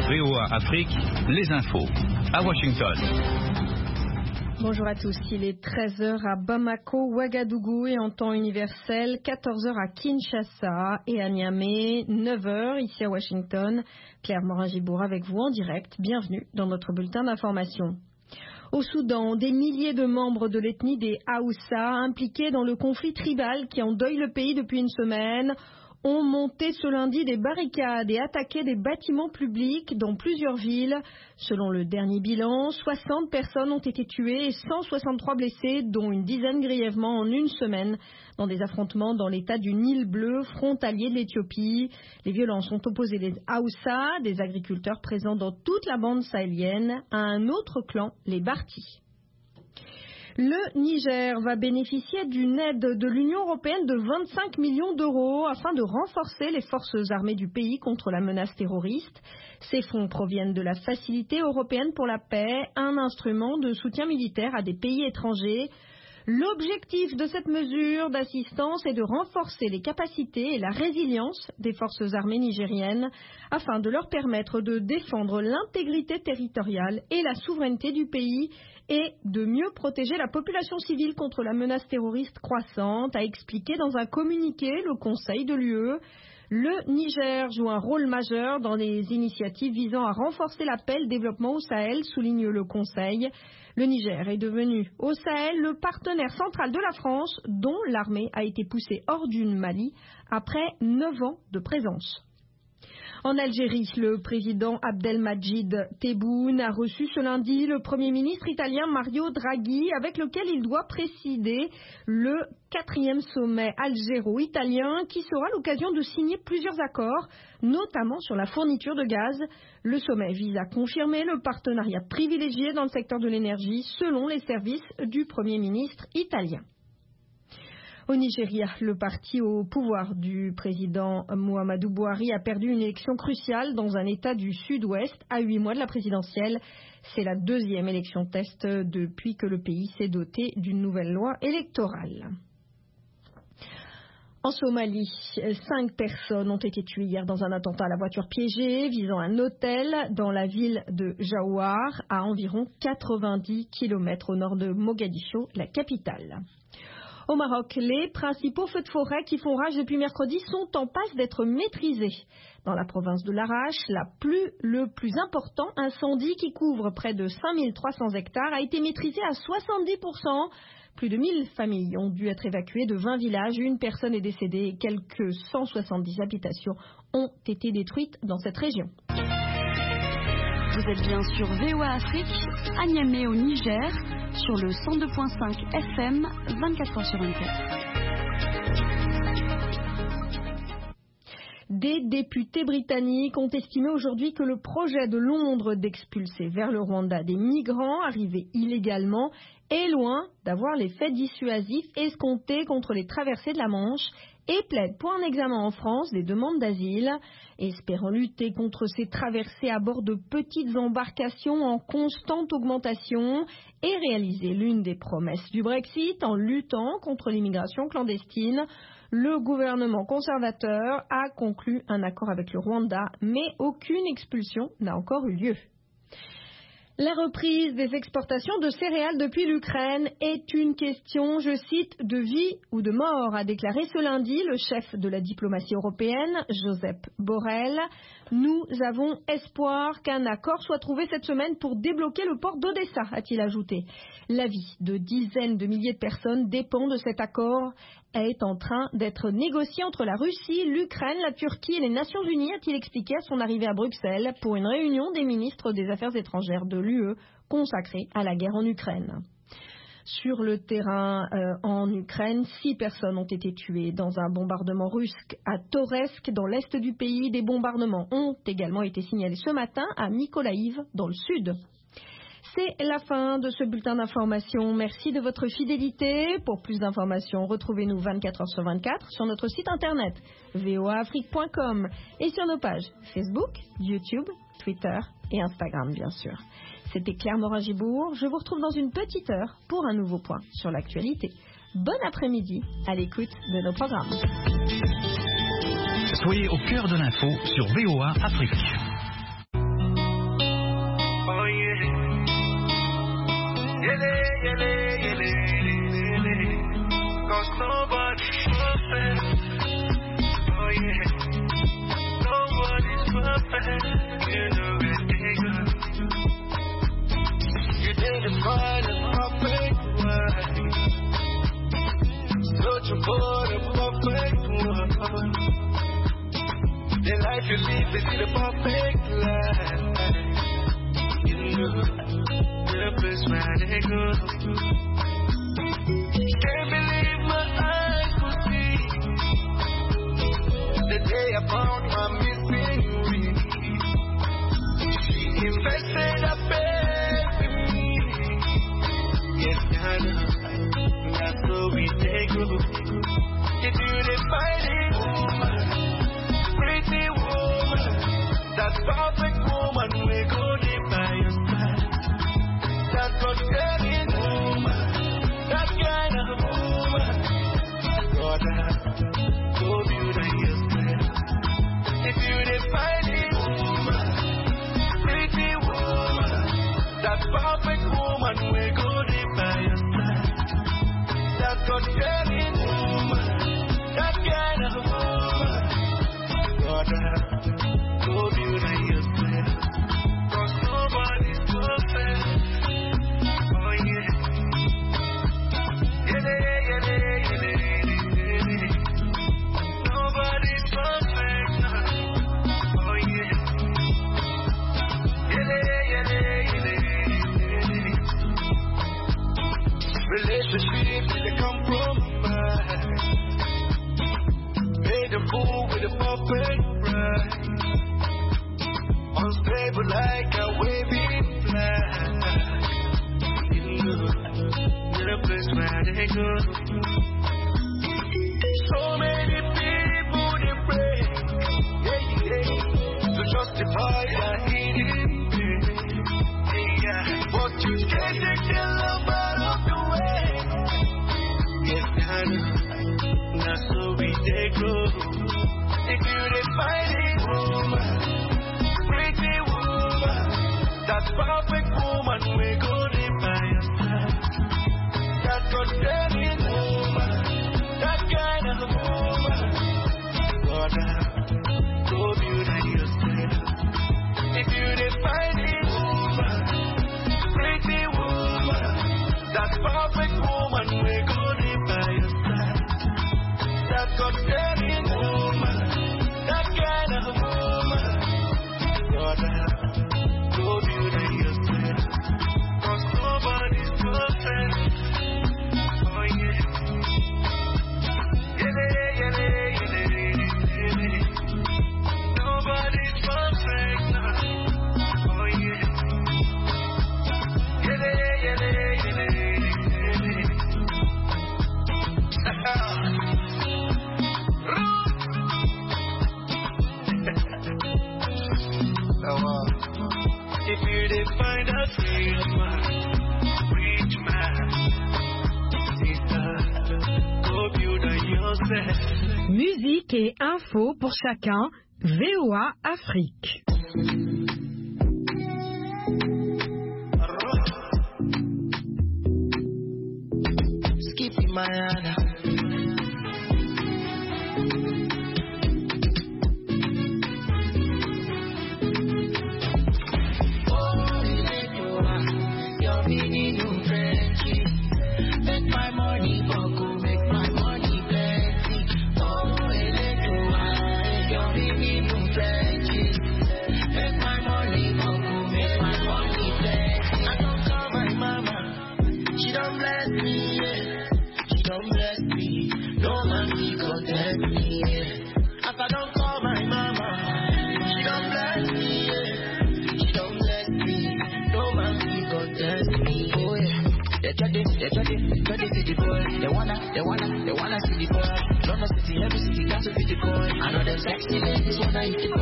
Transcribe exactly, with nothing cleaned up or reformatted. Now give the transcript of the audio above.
V O A Afrique, les infos, à Washington. Bonjour à tous, il est treize heures à Bamako, Ouagadougou et en temps universel, quatorze heures à Kinshasa et à Niamey, neuf heures ici à Washington. Claire Morin-Gibour avec vous en direct, bienvenue dans notre bulletin d'information. Au Soudan, des milliers de membres de l'ethnie des Haoussa impliqués dans le conflit tribal qui endeuille le pays depuis une semaine ont monté ce lundi des barricades et attaqué des bâtiments publics dans plusieurs villes. Selon le dernier bilan, soixante personnes ont été tuées et cent soixante-trois blessées, dont une dizaine grièvement en une semaine, dans des affrontements dans l'état du Nil bleu, frontalier de l'Éthiopie. Les violences ont opposé les Haoussa, des agriculteurs présents dans toute la bande sahélienne, à un autre clan, les Bartis. Le Niger va bénéficier d'une aide de l'Union européenne de vingt-cinq millions d'euros afin de renforcer les forces armées du pays contre la menace terroriste. Ces fonds proviennent de la Facilité européenne pour la paix, un instrument de soutien militaire à des pays étrangers. L'objectif de cette mesure d'assistance est de renforcer les capacités et la résilience des forces armées nigériennes afin de leur permettre de défendre l'intégrité territoriale et la souveraineté du pays et de mieux protéger la population civile contre la menace terroriste croissante, a expliqué dans un communiqué le Conseil de l'U E. Le Niger joue un rôle majeur dans les initiatives visant à renforcer la paix et le développement au Sahel, souligne le Conseil. Le Niger est devenu au Sahel le partenaire central de la France, dont l'armée a été poussée hors du Mali après neuf ans de présence. En Algérie, le président Abdelmadjid Tebboune a reçu ce lundi le Premier ministre italien Mario Draghi, avec lequel il doit présider le quatrième sommet algéro-italien qui sera l'occasion de signer plusieurs accords, notamment sur la fourniture de gaz. Le sommet vise à confirmer le partenariat privilégié dans le secteur de l'énergie, selon les services du Premier ministre italien. Au Nigeria, le parti au pouvoir du président Muhammadu Buhari a perdu une élection cruciale dans un État du Sud-Ouest à huit mois de la présidentielle. C'est la deuxième élection test depuis que le pays s'est doté d'une nouvelle loi électorale. En Somalie, cinq personnes ont été tuées hier dans un attentat à la voiture piégée visant un hôtel dans la ville de Jawar, à environ quatre-vingt-dix kilomètres au nord de Mogadiscio, la capitale. Au Maroc, les principaux feux de forêt qui font rage depuis mercredi sont en passe d'être maîtrisés. Dans la province de l'Arache, la plus, le plus important incendie qui couvre près de cinq mille trois cents hectares a été maîtrisé à soixante-dix pour cent. Plus de mille familles ont dû être évacuées de vingt villages. Une personne est décédée et quelques cent soixante-dix habitations ont été détruites dans cette région. Vous êtes bien sur V O A Afrique, à Niamey au Niger, sur le cent deux virgule cinq F M, vingt-quatre heures sur vingt-quatre. Des députés britanniques ont estimé aujourd'hui que le projet de Londres d'expulser vers le Rwanda des migrants arrivés illégalement est loin d'avoir l'effet dissuasif escompté contre les traversées de la Manche et plaide pour un examen en France des demandes d'asile. Espérant lutter contre ces traversées à bord de petites embarcations en constante augmentation et réaliser l'une des promesses du Brexit en luttant contre l'immigration clandestine, le gouvernement conservateur a conclu un accord avec le Rwanda, mais aucune expulsion n'a encore eu lieu. La reprise des exportations de céréales depuis l'Ukraine est une question, je cite, de vie ou de mort, a déclaré ce lundi le chef de la diplomatie européenne, Josep Borrell. Nous avons espoir qu'un accord soit trouvé cette semaine pour débloquer le port d'Odessa, a-t-il ajouté. La vie de dizaines de milliers de personnes dépend de cet accord, est en train d'être négocié entre la Russie, l'Ukraine, la Turquie et les Nations Unies, a-t-il expliqué à son arrivée à Bruxelles pour une réunion des ministres des Affaires étrangères de l'U E consacrée à la guerre en Ukraine. Sur le terrain euh, en Ukraine, six personnes ont été tuées dans un bombardement russe à Toretsk, dans l'est du pays. Des bombardements ont également été signalés ce matin à Mykolaïv, dans le sud. C'est la fin de ce bulletin d'information. Merci de votre fidélité. Pour plus d'informations, retrouvez-nous vingt-quatre heures sur vingt-quatre sur notre site internet v o a afrique point com et sur nos pages Facebook, YouTube, Twitter et Instagram, bien sûr. C'était Claire Morin-Gibour. Je vous retrouve dans une petite heure pour un nouveau point sur l'actualité. Bon après-midi à l'écoute de nos programmes. Soyez au cœur de l'info sur V O A Afrique. life you live is the perfect life. You know, the place where they go. Can't believe my eyes could see the day I found my missing ring. She invested a faith in me. Yes, I know. That's so we take over. If you define it, woman, pretty woman, that perfect woman, we go live by your side. That God-fearing woman, that kind of woman, God has so beautiful yourself. If you define it, woman, pretty woman, that perfect woman, we go live by your side. That God-fearing woman, that kind of woman, God has so beautiful yourself. Cause nobody's perfect. Oh yeah. Yeah, yeah, yeah, yeah, yeah, yeah. Nobody's perfect. Oh yeah. Yeah, yeah, yeah, yeah, yeah. Relationship is a compromise. Made a fool with a perfect bride. Unstable like a waving flag. In a place where they go. So many people they pray, yeah, yeah, to justify their hidden pain. Yeah, but you can't take the love out of the way. Yes, I know. That's so we take go. If you define it, woman, pretty woman, that perfect woman, we go live by your side. That God-fearing woman, that kind of woman, God has so beautiful yourself. If you define it, woman, pretty woman, that perfect woman, we go live by your side. That God-fearing woman, that kind of woman, God has so beautiful yourself. Cause nobody's perfect. Oh yeah. Yeah, yeah, yeah, yeah, yeah, yeah. Nobody's perfect. Oh yeah. Yeah, yeah, yeah, yeah, yeah, yeah. If you didn't find a real man, rich man, sister, go build on yourself. Musique et info pour chacun, V O A Afrique. Skippy Mayana. They try to, try to see the boy. They wanna, they wanna, they wanna see the boy. London City, every city, got to see the boy. I know them sexy ladies wanna eat the